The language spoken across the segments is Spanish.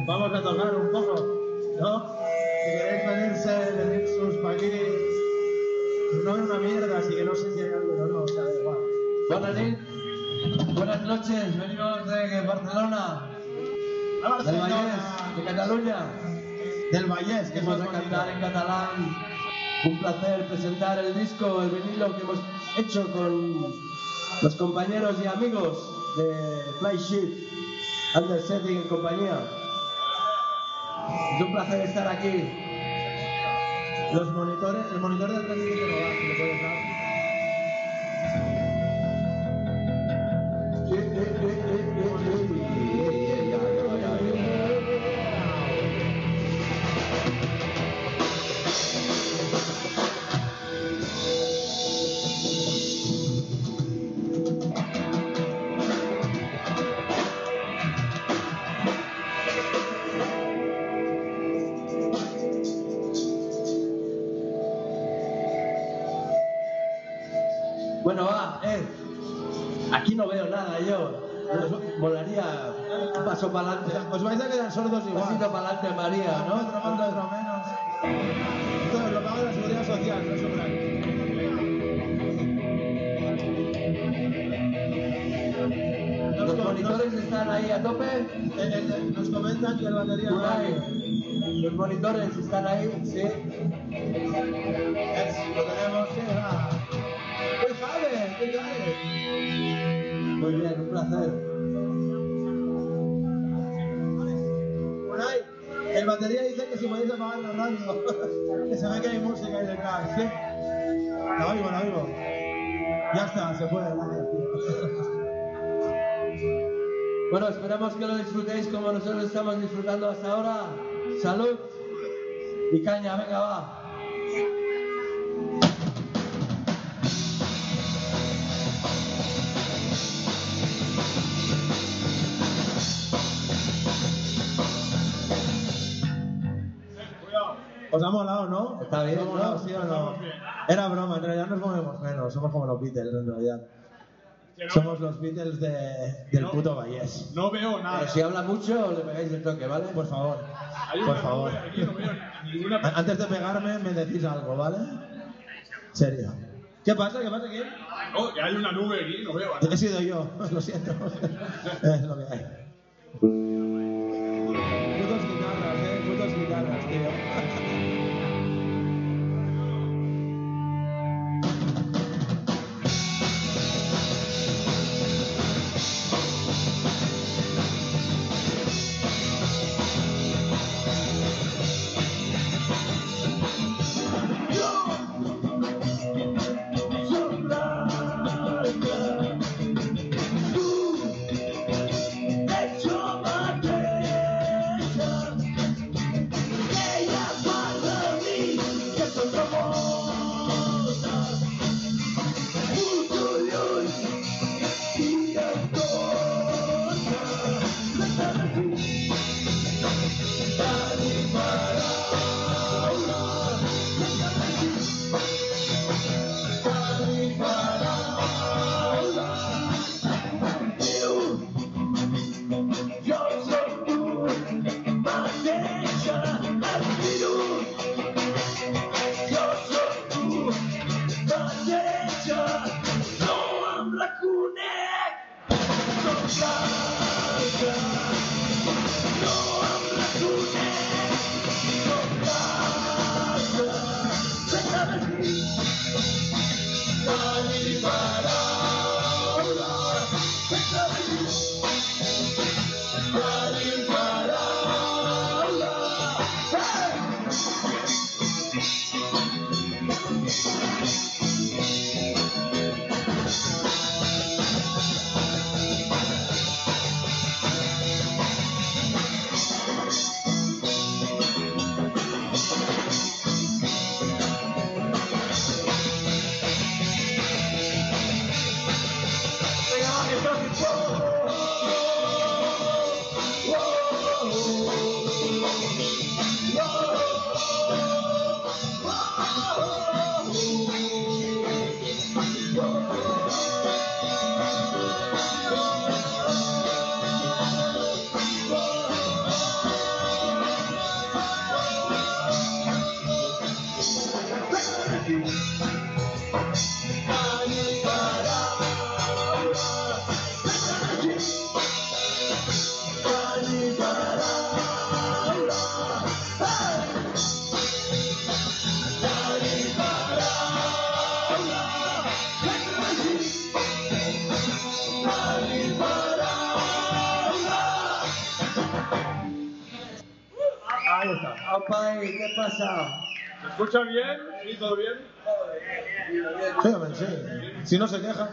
vamos a tocar un poco, ¿no? Si queréis venirse de Nexus para aquí, no es una mierda, así que no sé si hay algo o no, o sea, da igual. Buenas noches, venimos de Barcelona, del Vallès, de Cataluña. Del Vallès, que vamos a cantar en catalán. Un placer presentar el disco, el vinilo que hemos hecho con los compañeros y amigos de Flyshift, Undersetting en compañía. Es un placer estar aquí. Los monitores, el monitor del rendimiento no va, si lo puedes dar. Bueno, va, aquí no veo nada yo. Molaría un paso para adelante. Os vais a quedar sordos igual. Un pasito para adelante, María, ¿no? Otro menos. Esto es lo paga la seguridad social, no es sobrar. Los monitores están ahí a tope. Nos comentan que el batería no hay. Los monitores están ahí, sí. Lo tenemos, sí, va. ¡Qué sabe! Muy bien, un placer. Bueno, el batería dice que si podéis apagar la radio, que se ve que hay música ahí detrás, ¿sí? La oigo. Ya está, se puede, gracias, tío. Bueno, esperamos que lo disfrutéis como nosotros estamos disfrutando hasta ahora. Salud y caña, venga, va. ¿Os ha molado, no? Está bien, ¿no? ¿Sí o no? Era broma, en realidad nos movemos menos, somos como los Beatles, en realidad. Somos los Beatles del puto Vallès. No veo nada. Pero si habla mucho, le pegáis el toque, ¿vale? Por favor. Por favor. Aquí no veo ninguna... Antes de pegarme, me decís algo, ¿vale? Serio. ¿Qué pasa? ¿Qué? Oh, que hay una nube aquí, no veo. He sido yo, lo siento. Es lo que hay. Putos guitarras, tío. Ahí está. Aupa, ¿qué pasa? ¿Se escucha bien? ¿Sí? ¿Todo bien? Sí, hombre, sí. Si no se queja.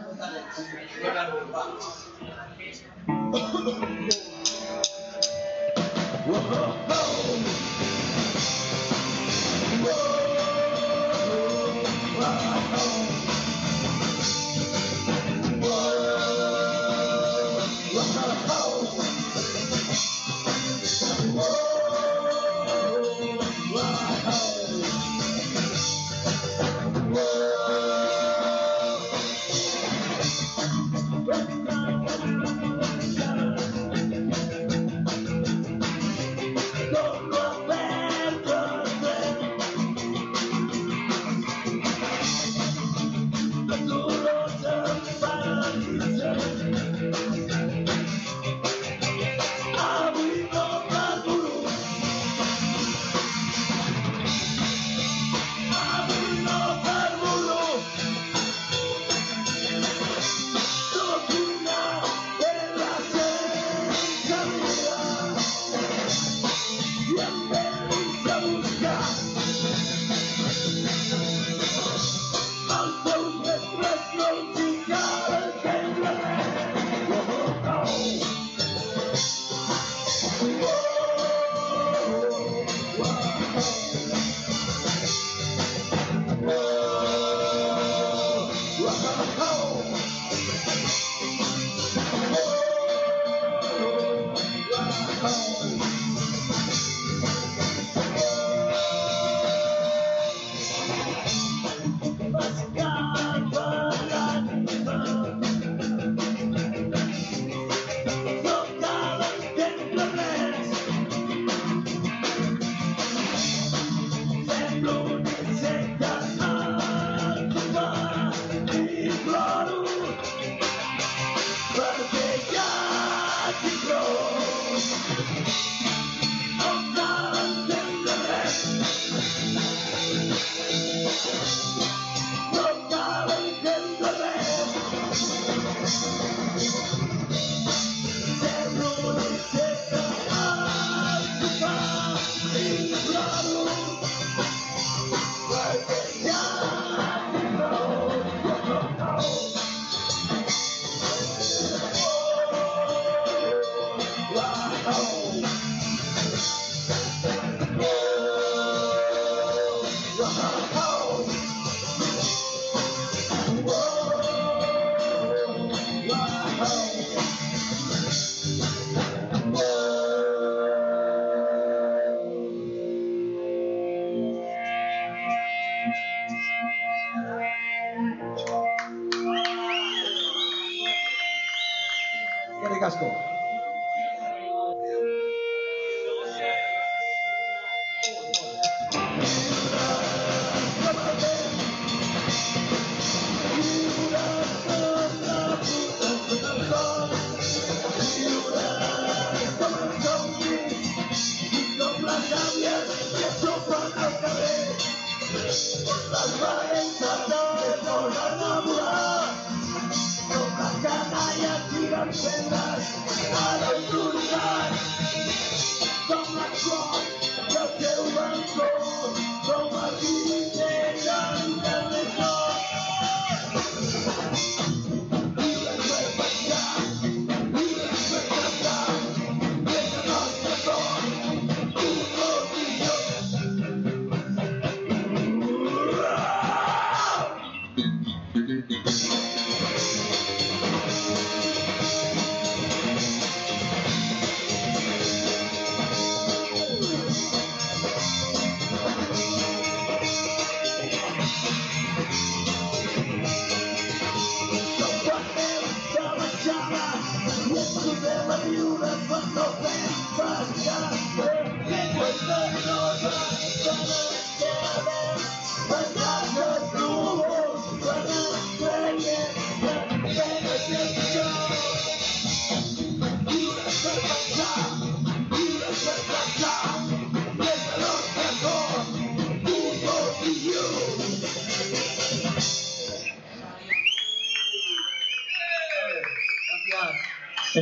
Eskerrik asko.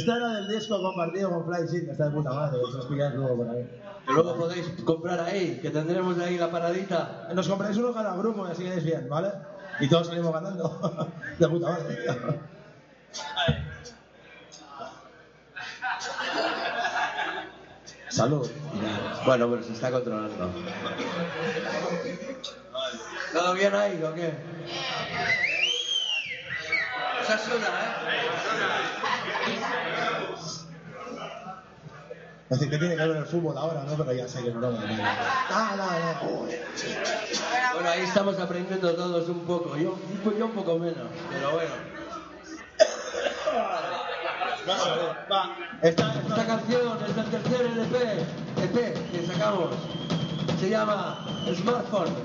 Esta era del disco compartido con Fly Shit, que está de puta madre, que os pilláis luego por ahí. Que luego podéis comprar ahí, que tendremos ahí la paradita. Nos compráis uno cada grupo y así quedáis bien, ¿vale? Y todos salimos ganando. De puta madre. Salud. Bueno, pero se está controlando. ¿Todo bien ahí o qué? Esa suena, Es decir, que tiene que ver el fútbol ahora, ¿no? Pero ya sé que no lo voy a no. Bueno, ahí estamos aprendiendo todos un poco. Yo un poco menos, pero bueno. Va. Esta canción es del tercer EP que sacamos. Se llama Smartphone.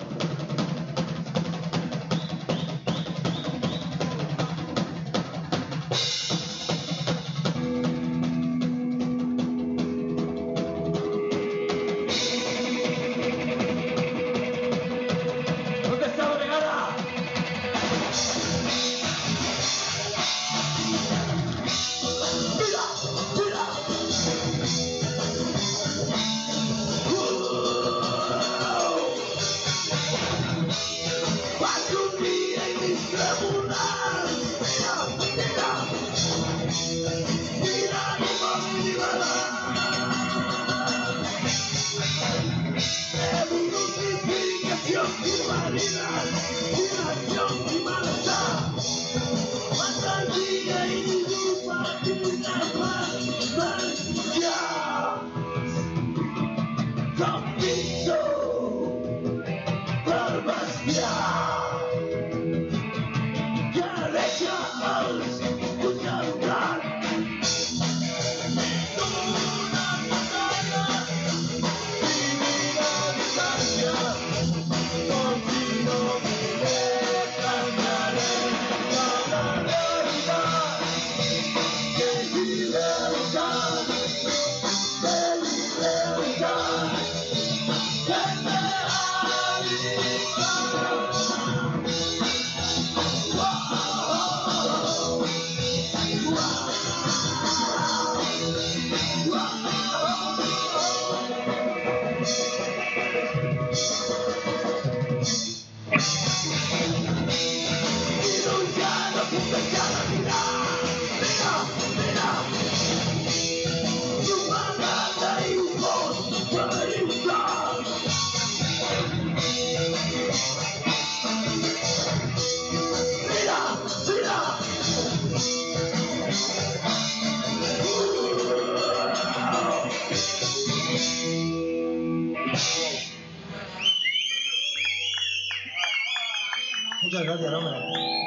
Muchas gracias, hombre.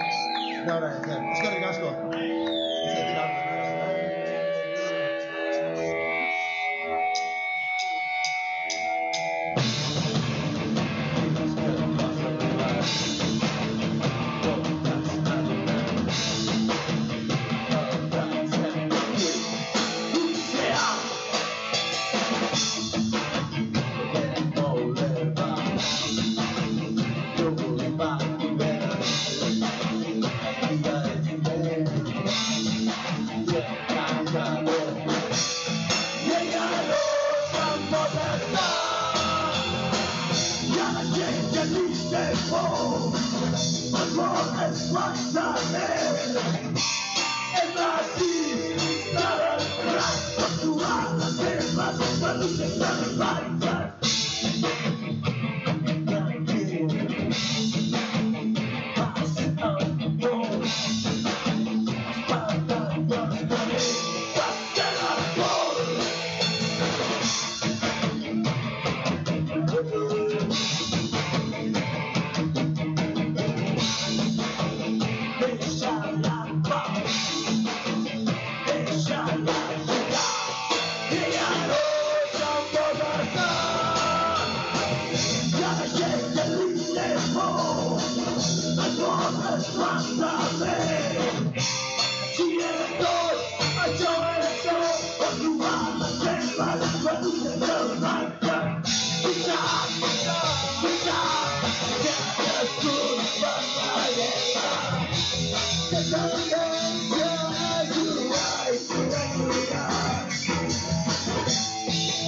De agradecer. Es que ricasco.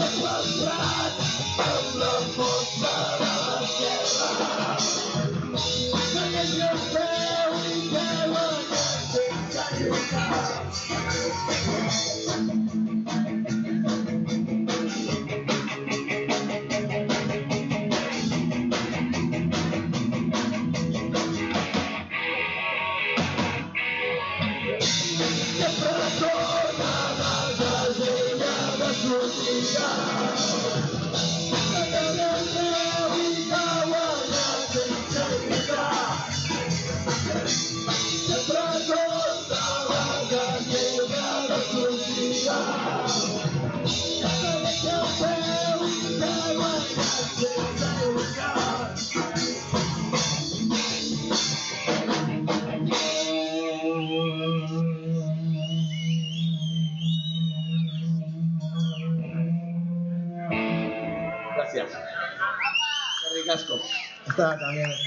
Gracias. Qué ricasco. Está también, está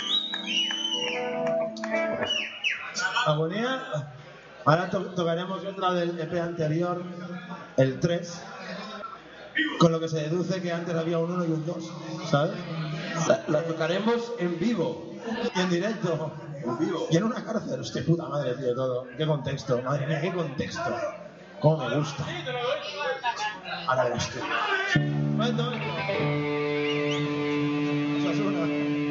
guay. Agonía. Ahora tocaremos otra del EP anterior, el 3, con lo que se deduce que antes había un 1 y un 2, ¿sabes? La tocaremos en vivo. Y en directo. En vivo. Y en una cárcel. Hostia puta madre, tío, todo. ¿Qué contexto? Madre mía, qué contexto. Cómo me gusta. Ahora verás tú. ¿Cuánto esto? Osasuna.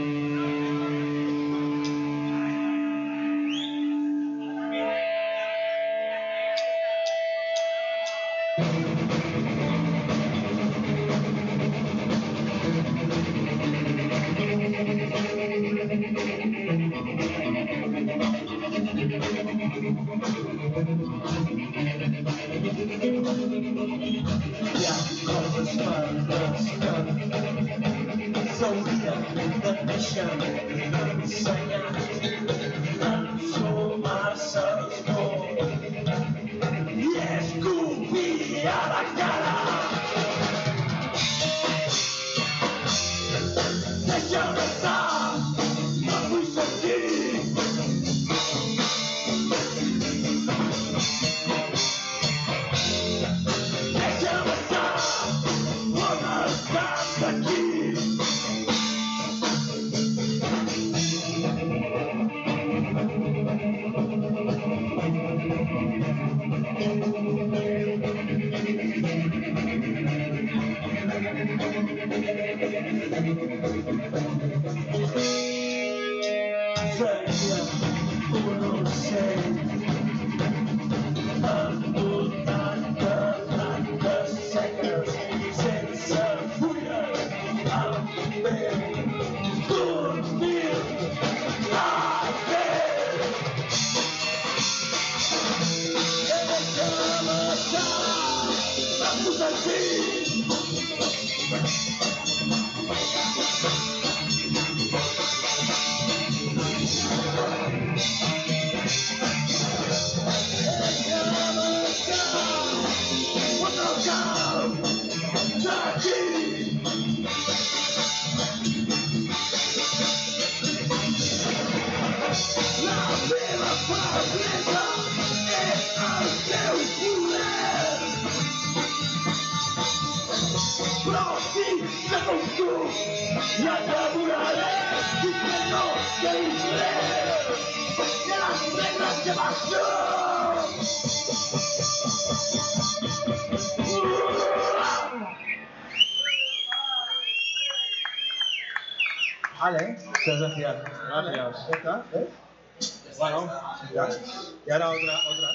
Vale, Muchas gracias. vale, ya está, ¿ves? Bueno, Ya. Y ahora otras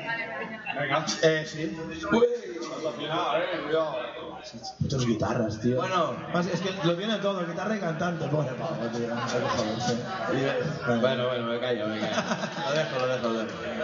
más. venga. Sí. Hasta final, cuidado. Muchas guitarras, tío. Bueno. Más, es que lo tiene todo, guitarra y cantante, pobre pavo, tío. No sé qué joderse. Bueno, me callo. Lo dejo.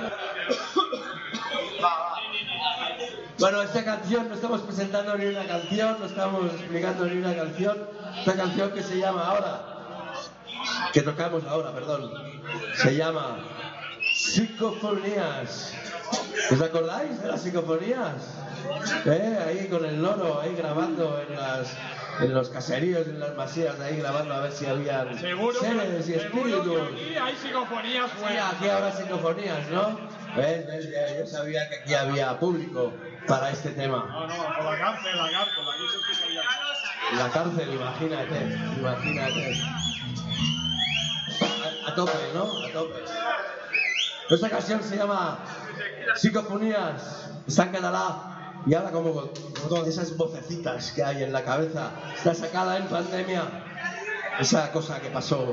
Bueno, esta canción no estamos presentando ni una canción, no estamos explicando ni una canción. Esta canción que se llama que tocamos ahora, perdón, se llama Psicofonías. ¿Os acordáis de las psicofonías? Ahí con el loro, ahí grabando en los caseríos, en las masías, ahí grabando a ver si había Seguro, seres y espíritus. seguro que aquí hay psicofonías Sí, buenas. aquí habrá psicofonías, ¿no? ¿Ves? Yo sabía que aquí había público. para este tema. No, por la cárcel, aquí se escucha ya. La cárcel, imagínate. A tope, ¿no? A tope. Esta canción se llama Psicofonías, está en català y habla como todas esas vocecitas que hay en la cabeza. Está sacada en pandemia, esa cosa que pasó.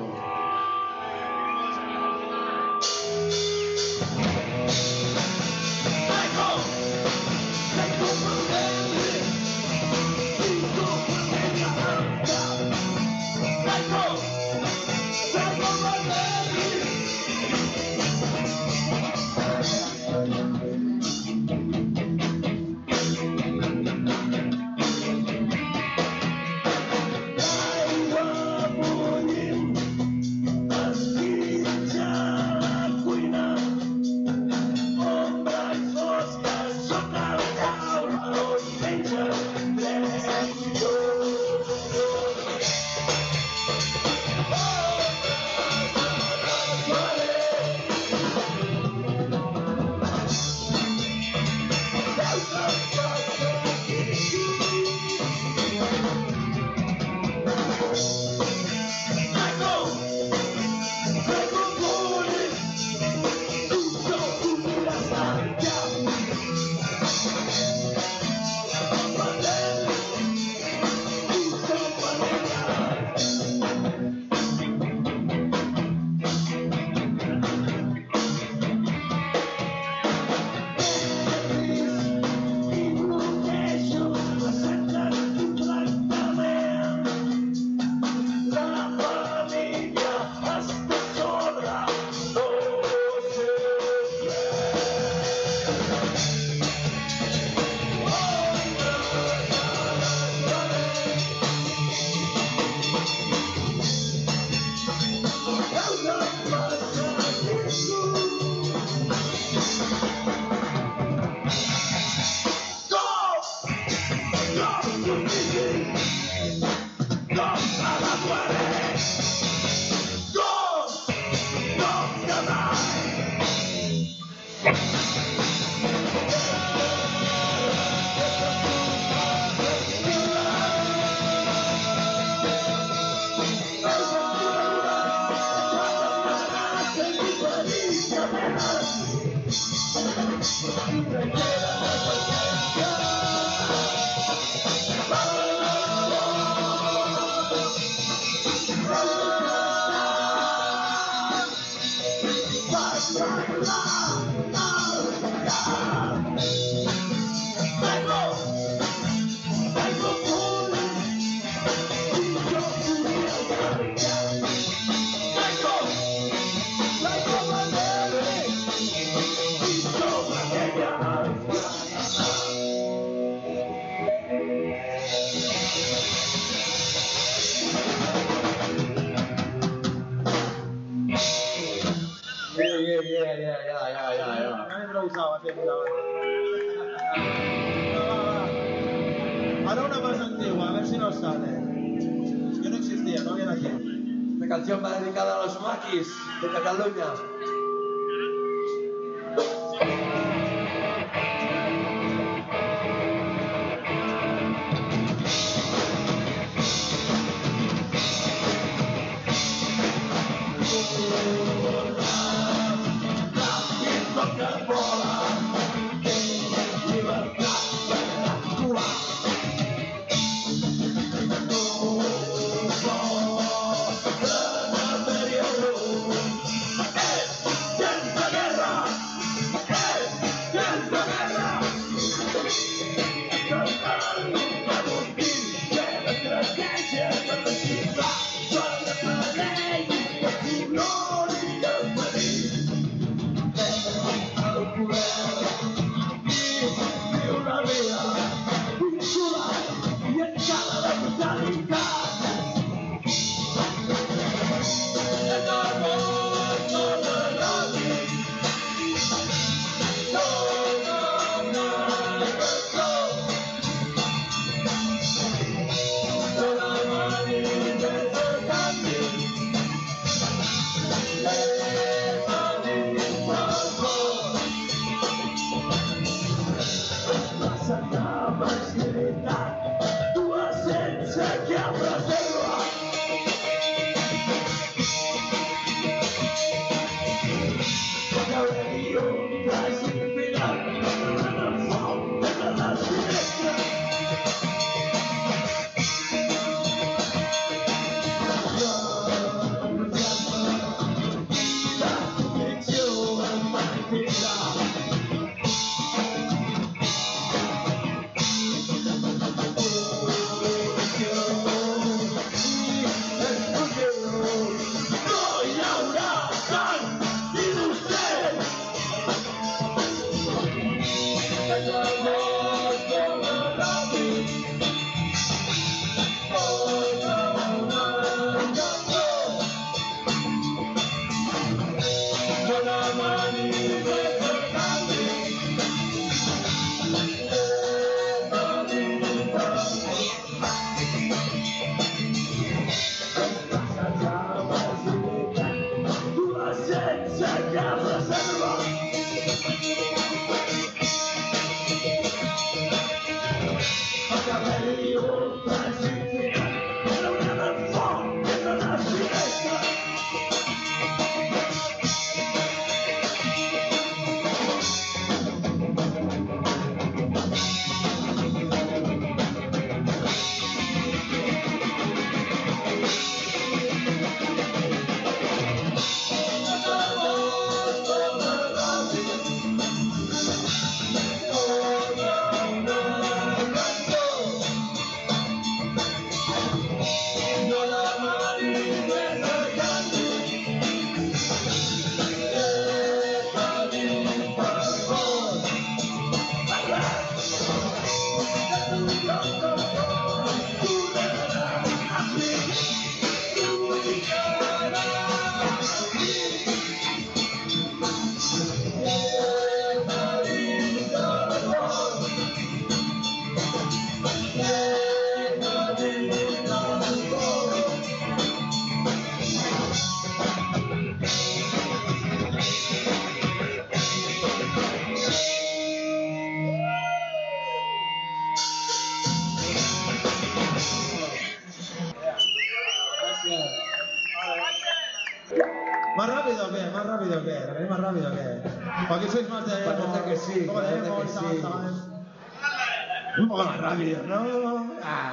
Ahora una más antigua, a ver si nos sale. Yo no existía, no viene aquí. Esta canción va dedicada a los maquis de Cataluña. ¿Más rápido o qué? ¿Más rápido o qué? ¿La queréis más rápido o qué? ¿O aquí sois más de... Parece que sí, ¿Cómo parece leemos, que sí. chavales? Un poco más rápido, ¿no?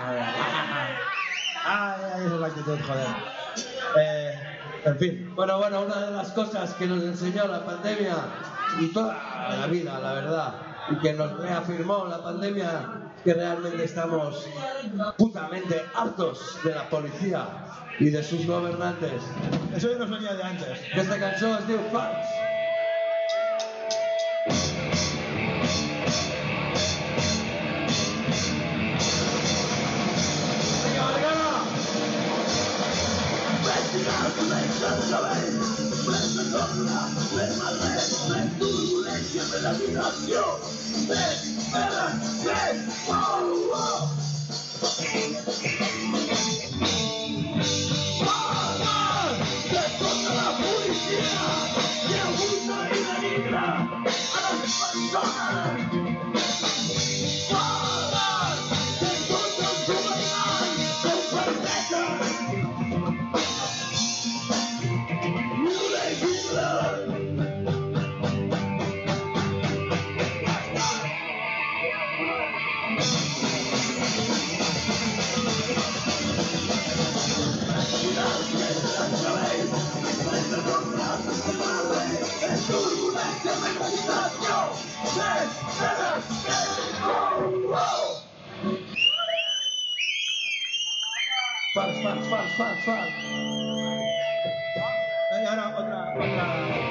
Ay, esa es la actitud, joder. En fin. Bueno, una de las cosas que nos enseñó la pandemia y toda la vida, la verdad, y que nos reafirmó la pandemia, que realmente estamos putamente hartos de la policía y de sus gobernantes. Eso ya nos venía de antes. Esta canción es de Fans. Fans. Y ahora otra.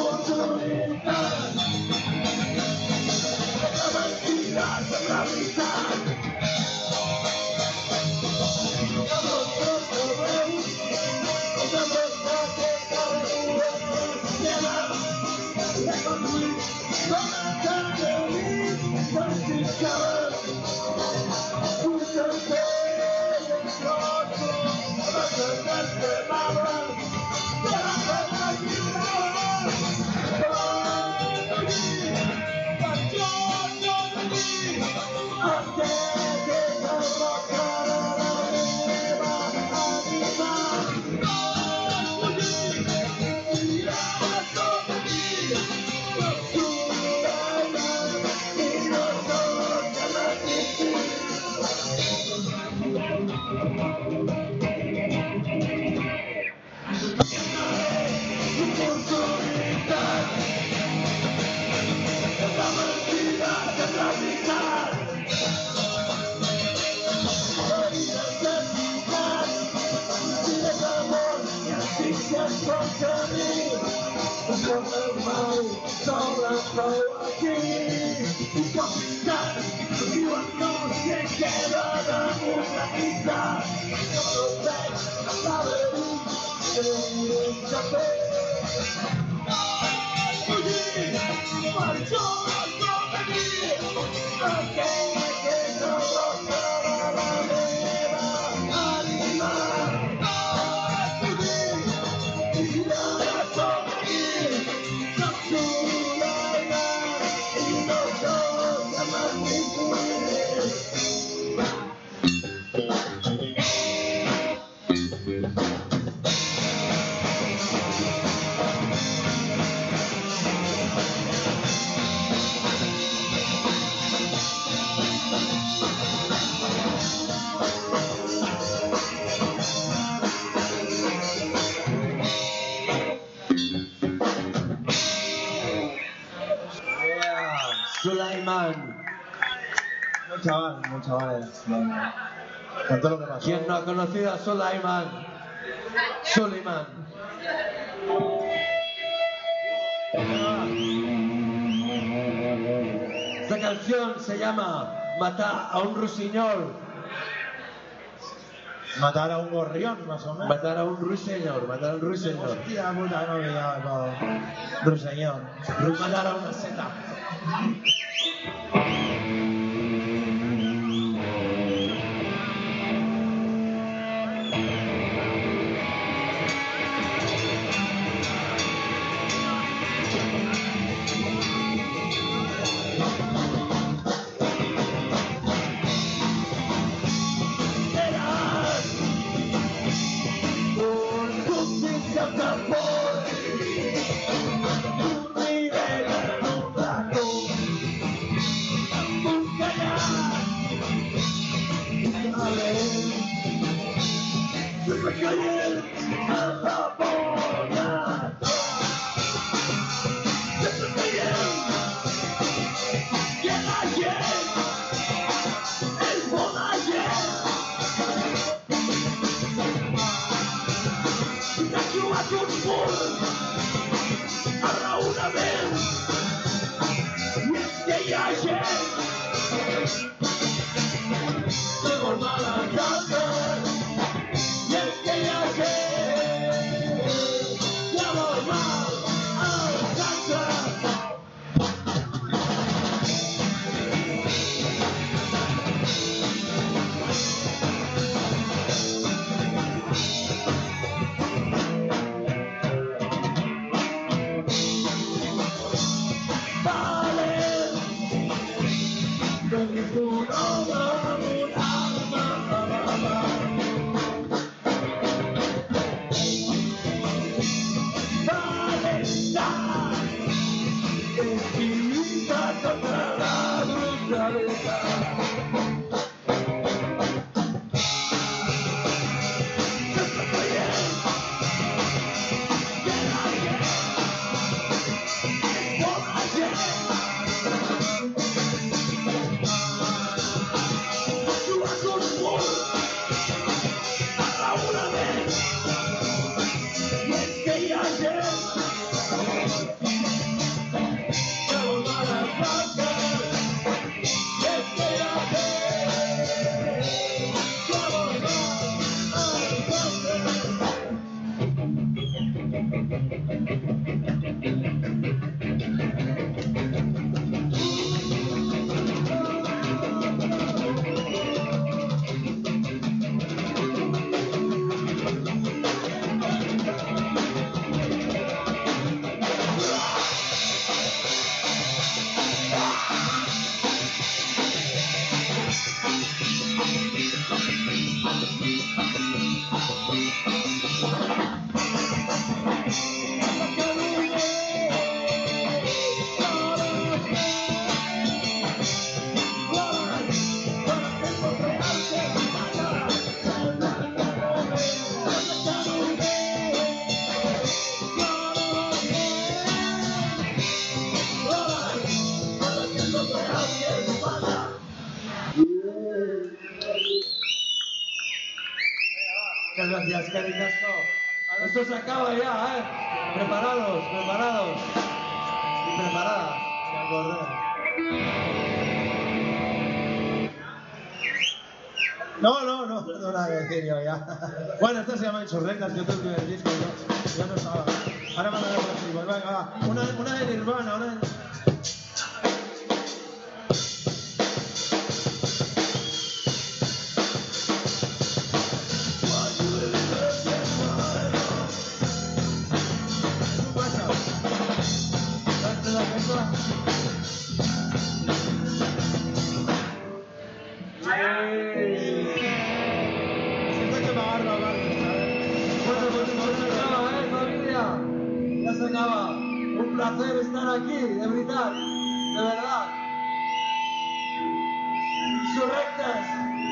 Sulaiman. Muy chavales. Con todo lo que pasó. ¿Quién no ha conocido a Sulaiman? Sulaiman. Esta canción se llama Matar a un rusiñol. Matar a un gorrión, más o menos. Matar a un ruiseñor, matar a un ruiseñor. Hostia puta, no me llamo ruiseñor. Matar a una seta. Gracias, Kevin Casco. Esto se acaba ya, ¿eh? Preparados, preparados. Y preparada. Me acordé. No nada que decir yo ya. Bueno, esto se llama Insurrectas, que es el primer disco, yo no estaba. Ahora me voy a dar por venga, va. Una de Nirvana, una de... Un placer estar aquí, de verdad, de verdad. Insurrectas.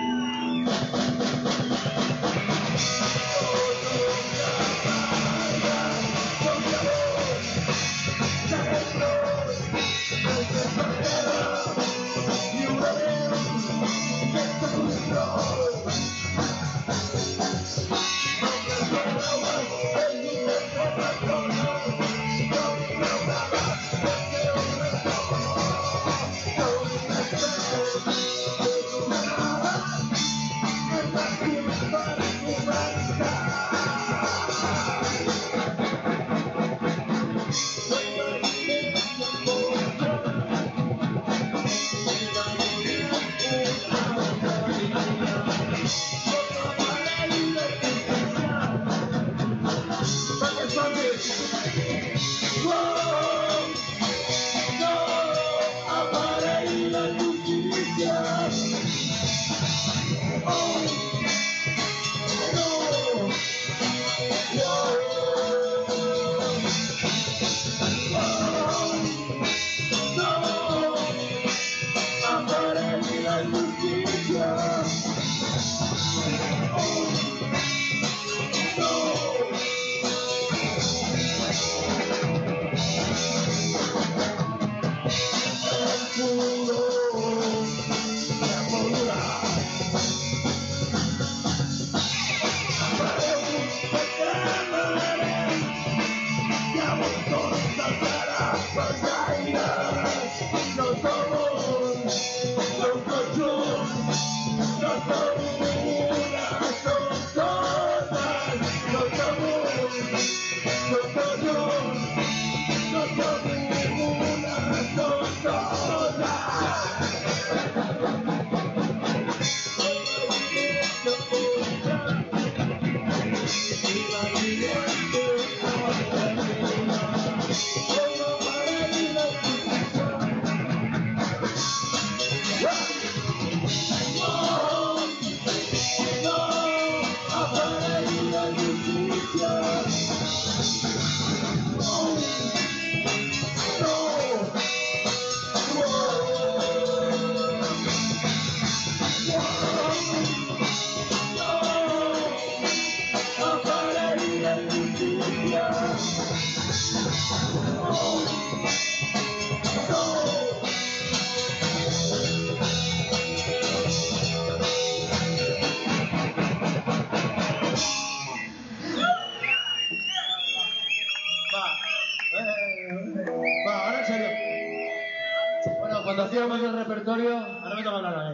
Cuando hacíamos el repertorio... Ahora me toca hablar a mí.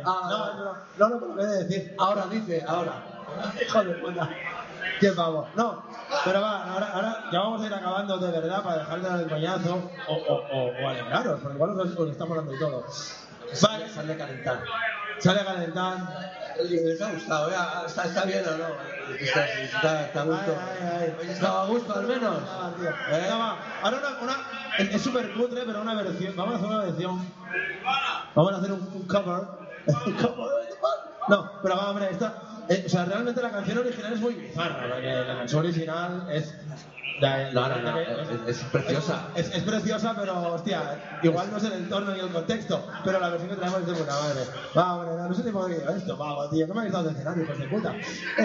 No, lo que he de decir. Ahora dice, ahora. Hijo de puta. Qué pavo. No, pero va, ahora ya vamos a ir acabando de verdad para dejar de dar el coñazo o alegraros, porque igual os estamos dando y todo. Vale. Sale a calentar. Sale a calentar. ¿Les ha gustado? ¿Está bien o no? Está a gusto. ¿Estaba a gusto al menos? Ahora es súper cutre, pero una versión. Vamos a hacer una versión. Vamos a hacer un cover. No, pero vamos, hombre, o sea, realmente la canción original es muy bizarra, porque la canción original es... Es preciosa. Es preciosa, pero, hostia, igual no es el entorno ni el contexto, pero la versión que traemos es de puta madre. Va, hombre, no sé ni por qué digo esto, va, tío, ¿qué me habéis dado de escenario, hijos de puta? No,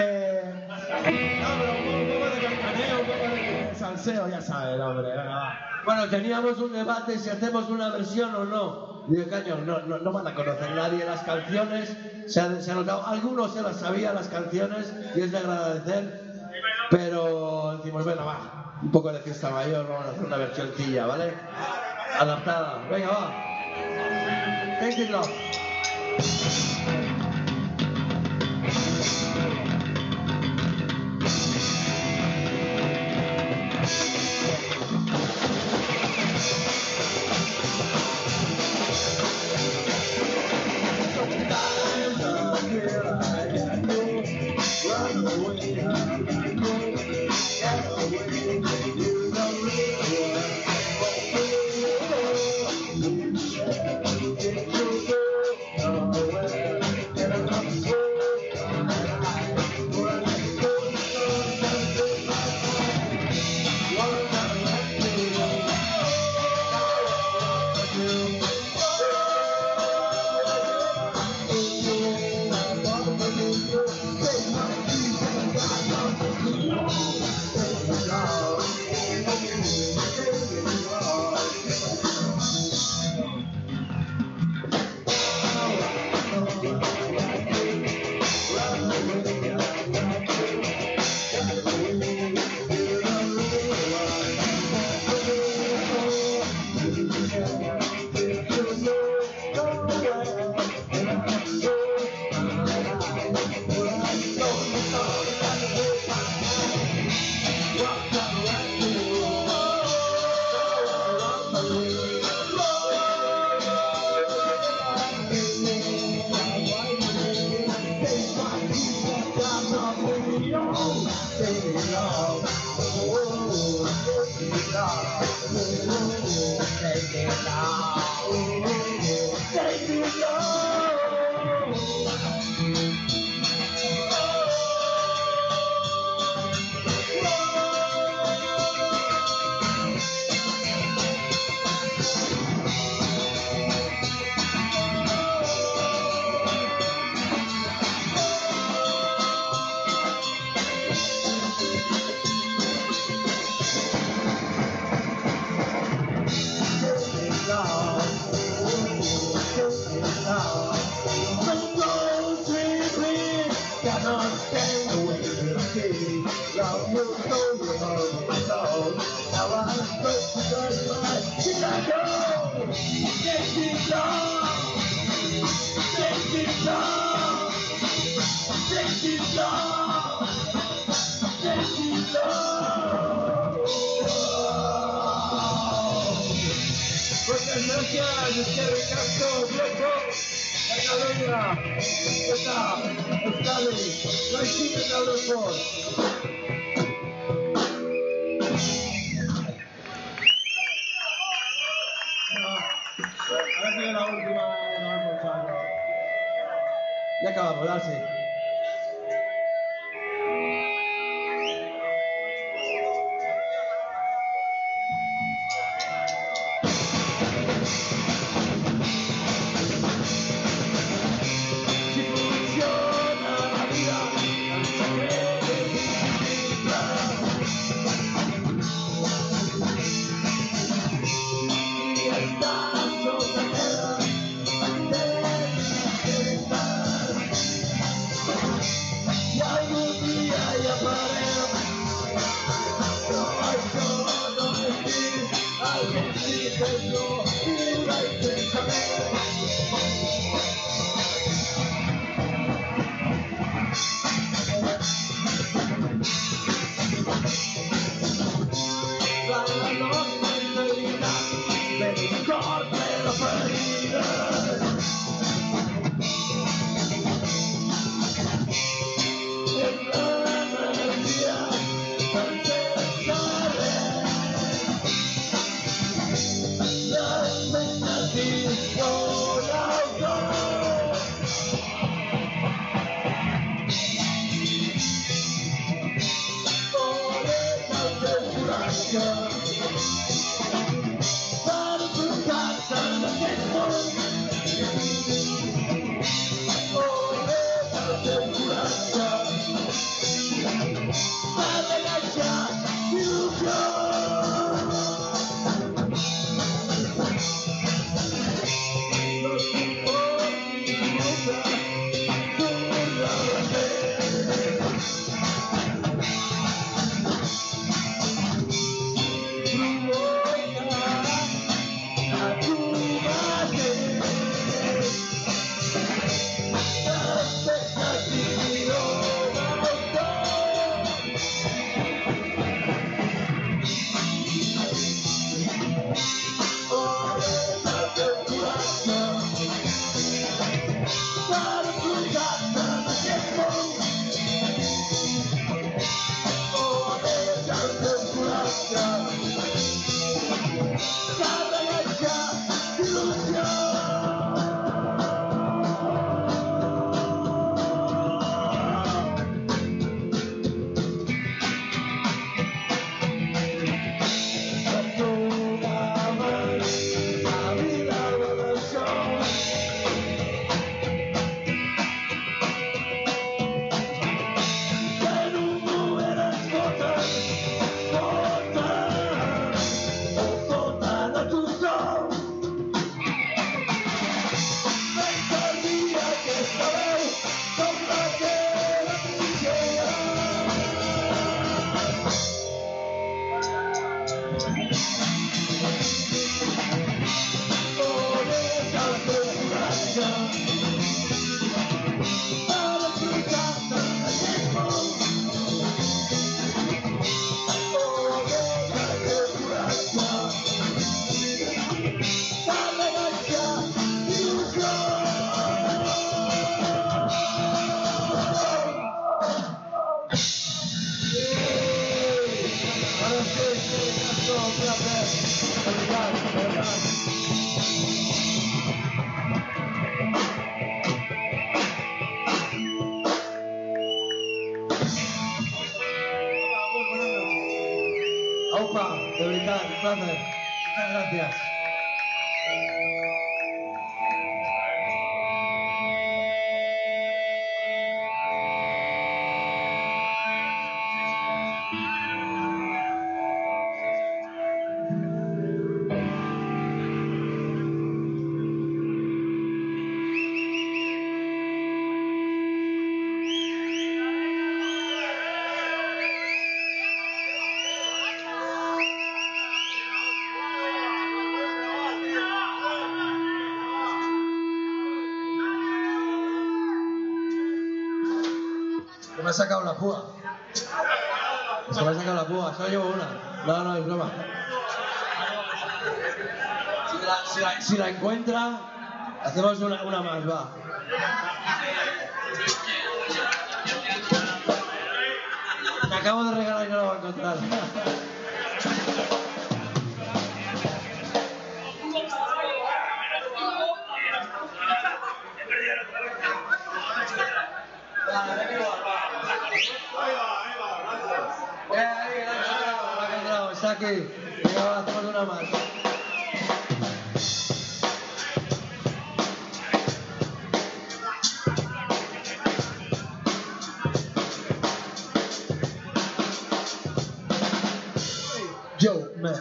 pero un poco de cancaneo, un poco de salseo, ya sabes, hombre, venga, va. Bueno, teníamos un debate si hacemos una versión o no. Digo, caño, no van a conocer nadie las canciones. Se ha notado, algunos se las sabían las canciones y es de agradecer. Pero decimos, bueno, va, un poco de fiesta mayor, vamos a hacer una versioncilla, ¿vale? Adaptada. Venga, va. Take it love. Muchas gracias, Esquerra Castro, Blanco, Cataluña, Escali, la chica de Aeroport. A ver si es la última de Norman, chaval. Ya acabamos, Darcy. Oh Oscar, un placer. Muchas gracias. Se me ha sacado la púa. Se me ha sacado la púa, solo llevo una. No, es broma. Si la encuentra, hacemos una más, va. Me acabo de regalar y no la va a encontrar. Está aquí. Venga, va, hacemos una más. Yo, man.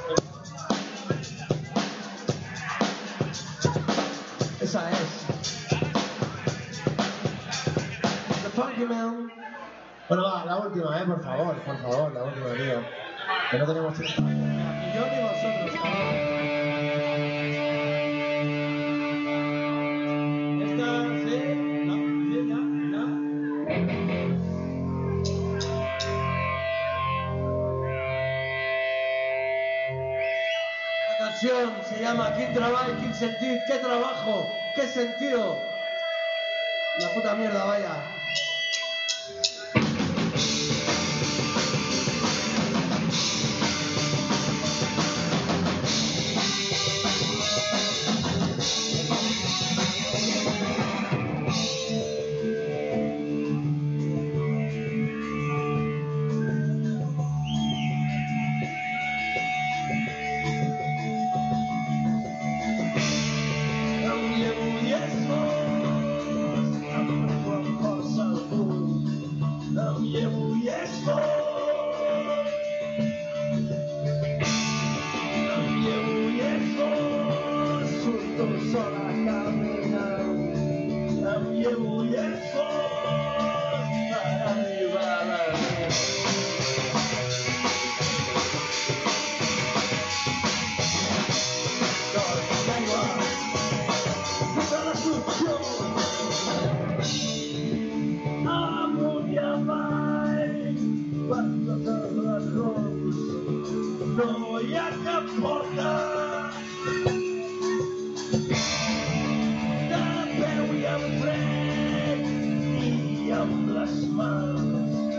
Esa es. The Funky Man. Bueno, va, la última, por favor, la última, tío. Que no tenemos tiempo. Ni yo ni vosotros, cabrón. ¿Esta? ¿Sí? ¿No? ¿Sí? ¿Ya? La canción se llama Quin treball, quin sentit, qué trabajo, qué sentido. La puta mierda, vaya. No hi ha cap porta de peu i amb fred i amb les mans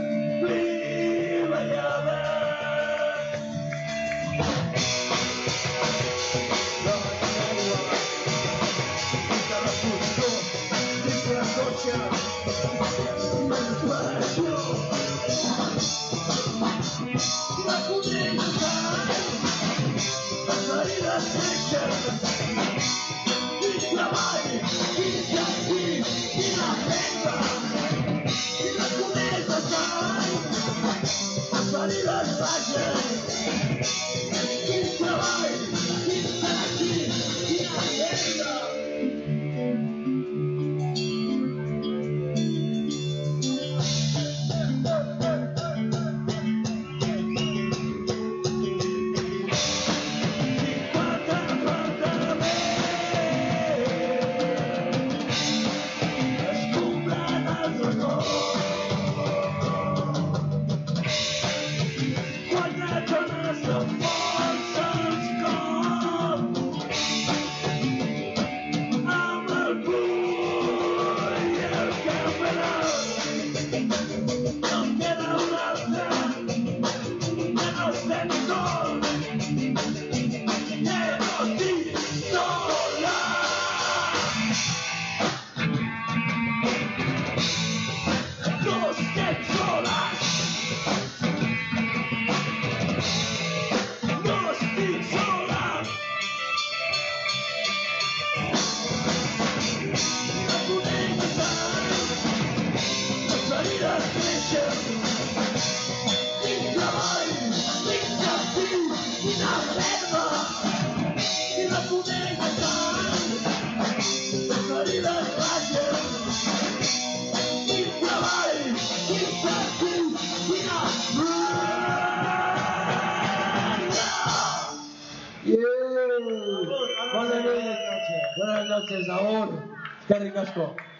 clivellades. No hi ha aigua dins de la foscor, dins de la cotxa, menstruació. La connexa, les ferides creixen, quin treball, quin sentit, quina feina, quina connexa sai, les ferides baixen, quin treball, quin sentit, quina feina. Falta més. Buenas noches, Saúl. Qué ricasco.